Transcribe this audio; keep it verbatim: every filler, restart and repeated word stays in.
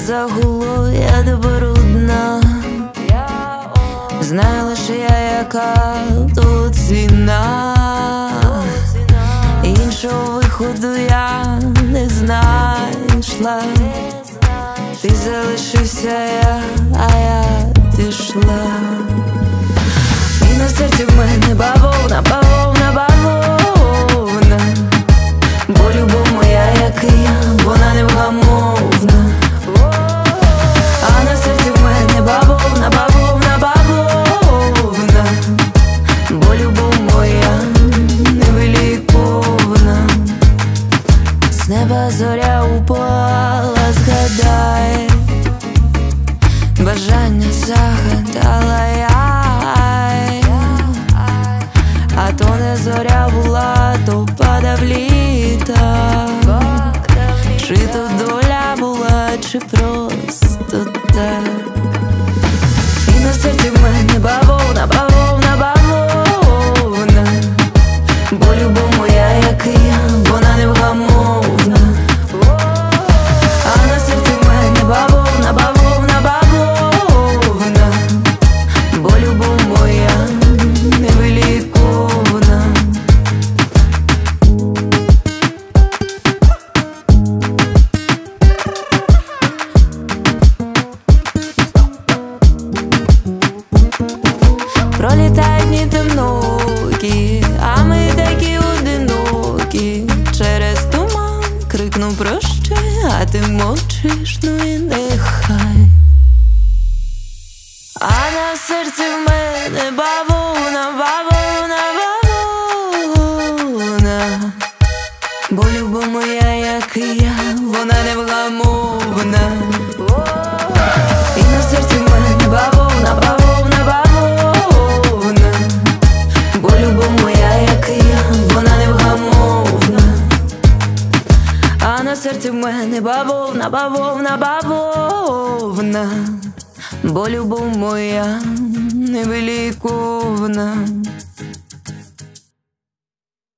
загуло, я добрудна. Знаю лише я, яка тут ціна. Іншого виходу я не знайшла. Ти залишився, я, а я пішла. І на серці в мене бавовна, бавовна, бавовна. Бо любов моя, як і я, вона невгамовна. А на серці в мене бавовна, бавовна, бавовна. Бо любов моя невиліковна. З неба зоря упала, згадай, бажання загадала я. А то не зоря була, то падав літак. Чи то доля була, чи просто так. І на серці в мене бавовна, бавовна, бавовна. Бо любов моя, як і я, вона невгамовна. А на серці в мене бавовна, бавовна, бавовна. Бо любов моя невиліковна. Пролітають дні темнокі, а ми такі одинокі. Через туман крикну прощай, а ти мовчиш, ну і нехай. А на серці в мене бавовна, бавовна, бавовна. Бо любов моя, як і я, вона невгамовна. І на серці в мене бавовна, бавовна, бавовна. Бо любов моя, як і я, вона невгамовна. А на серці в мене бавовна, бавовна, бавовна. Бо любов моя невиліковна.